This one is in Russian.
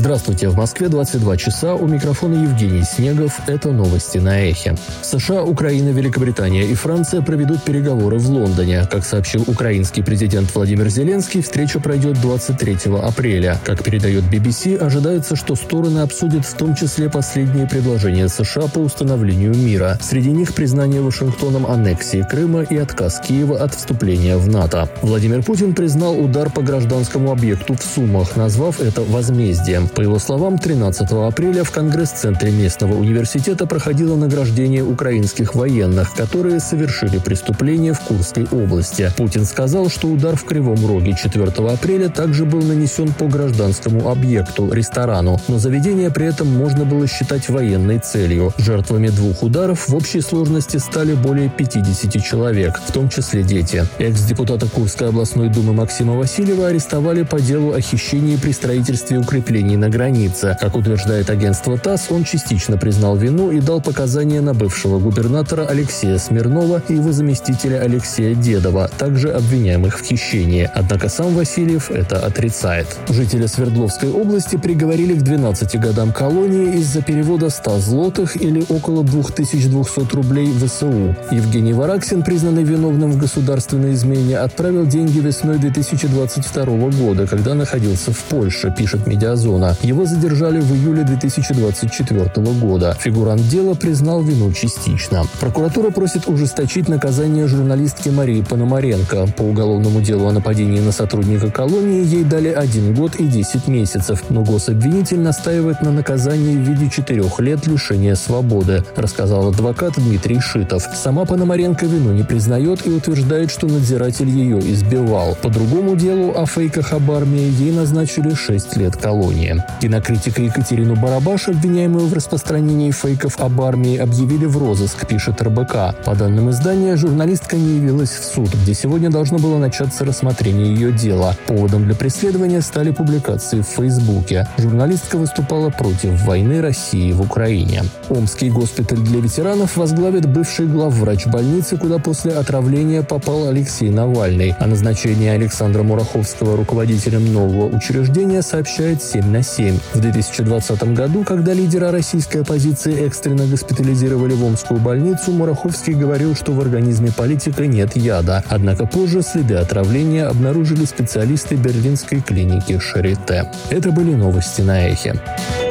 Здравствуйте, в Москве 22 часа, у микрофона Евгений Снегов, это новости на Эхе. США, Украина, Великобритания и Франция проведут переговоры в Лондоне. Как сообщил украинский президент Владимир Зеленский, встреча пройдет 23 апреля. Как передает BBC, ожидается, что стороны обсудят в том числе последние предложения США по установлению мира. Среди них признание Вашингтоном аннексии Крыма и отказ Киева от вступления в НАТО. Владимир Путин признал удар по гражданскому объекту в Сумах, назвав это возмездием. По его словам, 13 апреля в Конгресс-центре местного университета проходило награждение украинских военных, которые совершили преступление в Курской области. Путин сказал, что удар в Кривом Роге 4 апреля также был нанесен по гражданскому объекту – ресторану, но заведение при этом можно было считать военной целью. Жертвами двух ударов в общей сложности стали более 50 человек, в том числе дети. Экс-депутата Курской областной думы Максима Васильева арестовали по делу о хищении при строительстве укреплений на границе. Как утверждает агентство ТАСС, он частично признал вину и дал показания на бывшего губернатора Алексея Смирнова и его заместителя Алексея Дедова, также обвиняемых в хищении. Однако сам Васильев это отрицает. Жителя Свердловской области приговорили к 12 годам колонии из-за перевода 100 злотых или около 2200 рублей в ВСУ. Евгений Вараксин, признанный виновным в государственной измене, отправил деньги весной 2022 года, когда находился в Польше, пишет «Медиазона». Его задержали в июле 2024 года. Фигурант дела признал вину частично. Прокуратура просит ужесточить наказание журналистки Марии Пономаренко. По уголовному делу о нападении на сотрудника колонии ей дали 1 год и 10 месяцев, но гособвинитель настаивает на наказании в виде 4 лет лишения свободы, рассказал адвокат Дмитрий Шитов. Сама Пономаренко вину не признает и утверждает, что надзиратель ее избивал. По другому делу о фейках об армии ей назначили 6 лет колонии. Кинокритика Екатерину Барабаш, обвиняемую в распространении фейков об армии, объявили в розыск, пишет РБК. По данным издания, журналистка не явилась в суд, где сегодня должно было начаться рассмотрение ее дела. Поводом для преследования стали публикации в Фейсбуке. Журналистка выступала против войны России в Украине. Омский госпиталь для ветеранов возглавит бывший главврач больницы, куда после отравления попал Алексей Навальный. О назначении Александра Мураховского руководителем нового учреждения сообщает 7/7. В 2020 году, когда лидера российской оппозиции экстренно госпитализировали в Омскую больницу, Мураховский говорил, что в организме политика нет яда. Однако позже следы отравления обнаружили специалисты берлинской клиники Шарите. Это были новости на Эхе.